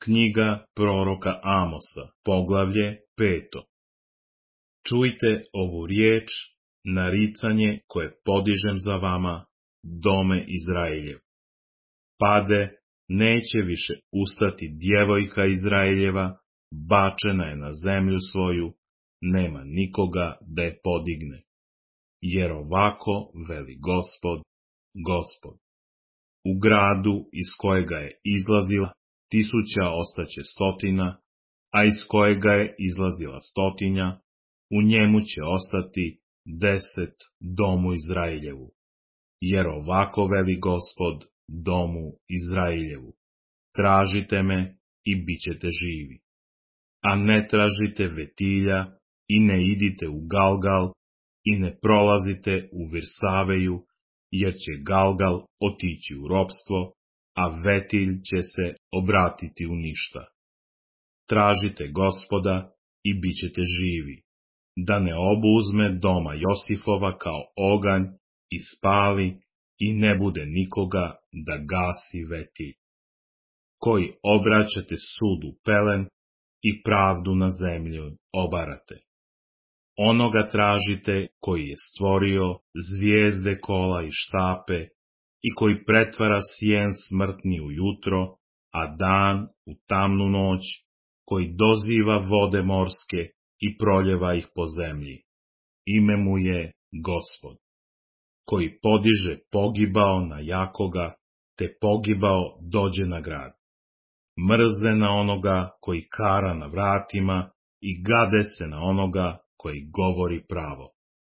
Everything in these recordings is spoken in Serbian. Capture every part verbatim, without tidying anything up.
Knjiga proroka Amosa, poglavlje peto. Čujte ovu riječ, naricanje koje podižem za vama, dome Izraeljev. Pade, neće više ustati djevojka Izraeljeva, bačena je na zemlju svoju, nema nikoga da je podigne. Jer ovako veli Gospod, Gospod. U gradu iz kojega je izlazila, tisuća ostaće stotina, a iz kojega je izlazila stotinja, u njemu će ostati deset domu Izraeljevu. Jer ovako veli Gospod domu Izraeljevu. Tražite me i bit ćete živi. A ne tražite Vetilja i ne idite u Galgal i ne prolazite u Virsaveju, jer će Galgal otići u ropstvo, a Vetilj će se obratiti u ništa. Tražite Gospoda i bit ćete živi, da ne obuzme doma Josifova kao oganj i spali i ne bude nikoga da gasi Vetilj. Koji obraćate sudu pelen i pravdu na zemlju obarate. Onoga tražite koji je stvorio zvijezde kola i štape i koji pretvara sjen smrtni u jutro, a dan u tamnu noć, koji doziva vode morske i proljeva ih po zemlji. Ime mu je Gospod, koji podiže pogibao na jakoga, te pogibao dođe na grad. Mrze na onoga koji kara na vratima i gade se na onoga koji govori pravo.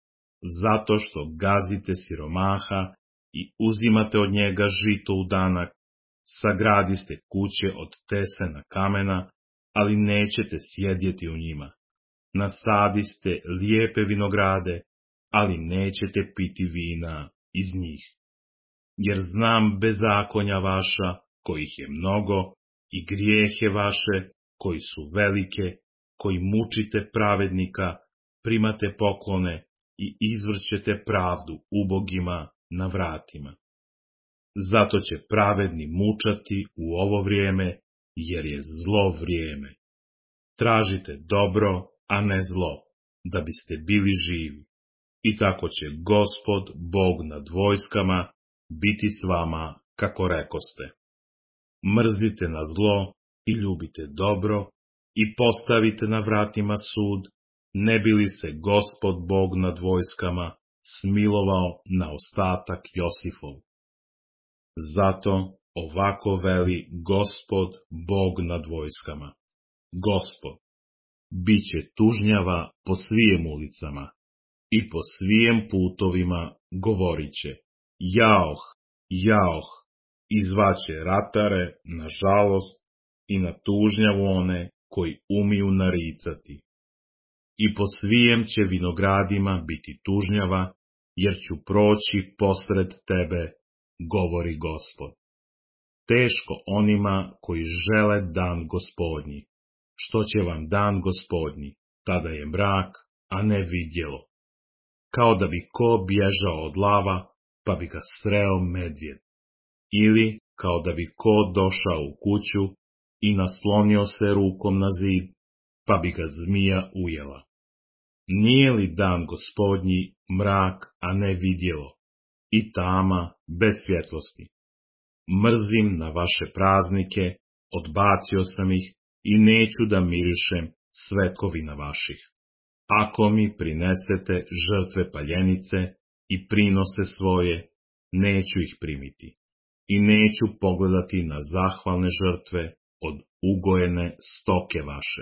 Zato što gazite siromaha i uzimate od njega žito u danak, sagradiste kuće od tesena kamena, ali nećete sjedjeti u njima. Nasadiste lijepe vinograde, ali nećete piti vina iz njih. Jer znam bezakonja vaša, kojih je mnogo, i grijehe vaše, koji su velike, koji mučite pravednika, primate poklone i izvrćete pravdu ubogima na vratima. Zato će pravedni mučati u ovo vrijeme, jer je zlo vrijeme. Tražite dobro, a ne zlo, da biste bili živi. I tako će Gospod, Bog nad vojskama, biti s vama, kako rekoste. Mrzite na zlo i ljubite dobro i postavite na vratima sud, ne bi li se Gospod Bog nad vojskama smilovao na ostatak Josifov. Zato ovako veli Gospod Bog nad vojskama. Gospod, bit će tužnjava po svijem ulicama i po svijem putovima govorit će, jaoh, jaoh, i zvaće ratare na žalost i na tužnjavu one koji umiju naricati. I po svijem će vinogradima biti tužnjava, jer ću proći posred tebe, govori Gospod. Teško onima koji žele dan Gospodnji. Što će vam dan Gospodnji? Tada je mrak, a ne vidjelo. Kao da bi ko bježao od lava, pa bi ga sreo medvjed. Ili kao da bi ko došao u kuću i naslonio se rukom na zid, pa bi ga zmija ujela. Nije li dan Gospodnji mrak, a ne vidjelo, i tama bez svjetlosti? Mrzim na vaše praznike, odbacio sam ih i neću da mirišem svetkovina vaših. Ako mi prinesete žrtve paljenice i prinose svoje, neću ih primiti. I neću pogledati na zahvalne žrtve od ugojene stoke vaše.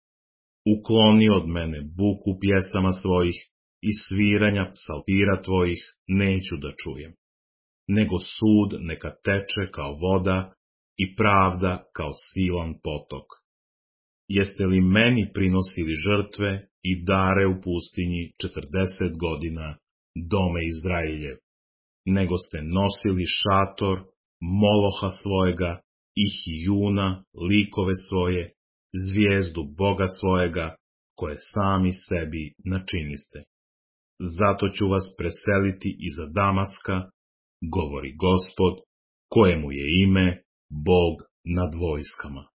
Ukloni od mene buku pjesama svojih i sviranja psaltira tvojih neću da čujem. Nego sud neka teče kao voda i pravda kao silan potok. Jeste li meni prinosili žrtve i dare u pustinji četrdeset godina, dome Izraeljev? Nego ste nosili šator, Moloha svojega i Hijuna, likove svoje, zvijezdu Boga svojega, koje sami sebi načiniste. Zato ću vas preseliti iza Damaska, govori Gospod, kojemu je ime Bog nad vojskama.